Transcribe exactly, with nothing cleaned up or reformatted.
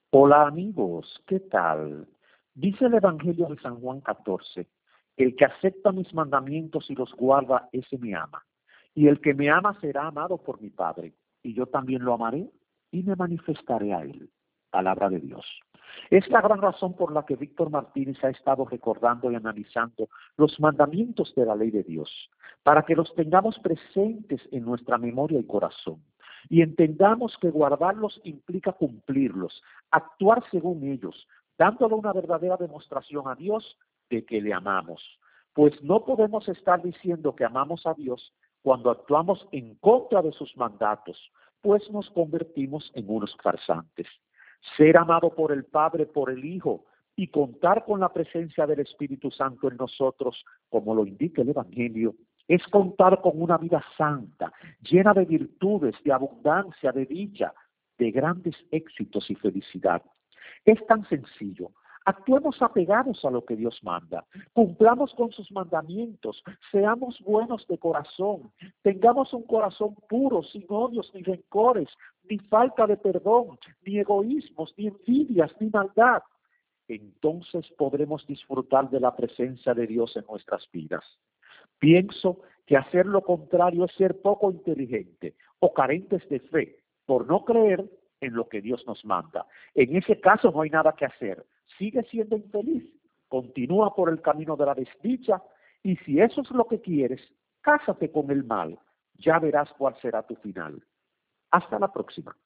Hola amigos, ¿qué tal? Dice el Evangelio de San Juan catorce, el que acepta mis mandamientos y los guarda, ese me ama. Y el que me ama será amado por mi Padre, y yo también lo amaré y me manifestaré a él. Palabra de Dios. Es la gran razón por la que Víctor Martínez ha estado recordando y analizando los mandamientos de la ley de Dios, para que los tengamos presentes en nuestra memoria y corazón, y entendamos que guardarlos implica cumplirlos, actuar según ellos, dándole una verdadera demostración a Dios de que le amamos. Pues no podemos estar diciendo que amamos a Dios cuando actuamos en contra de sus mandatos, pues nos convertimos en unos farsantes. Ser amado por el Padre, por el Hijo, y contar con la presencia del Espíritu Santo en nosotros, como lo indica el Evangelio, es contar con una vida santa, llena de virtudes, de abundancia, de dicha, de grandes éxitos y felicidad. Es tan sencillo. Actuemos apegados a lo que Dios manda, cumplamos con sus mandamientos, seamos buenos de corazón, tengamos un corazón puro, sin odios ni rencores, ni falta de perdón, ni egoísmos, ni envidias, ni maldad. Entonces podremos disfrutar de la presencia de Dios en nuestras vidas. Pienso que hacer lo contrario es ser poco inteligente o carentes de fe por no creer en lo que Dios nos manda. En ese caso no hay nada que hacer. Sigue siendo infeliz, continúa por el camino de la desdicha, y si eso es lo que quieres, cásate con el mal. Ya verás cuál será tu final. Hasta la próxima.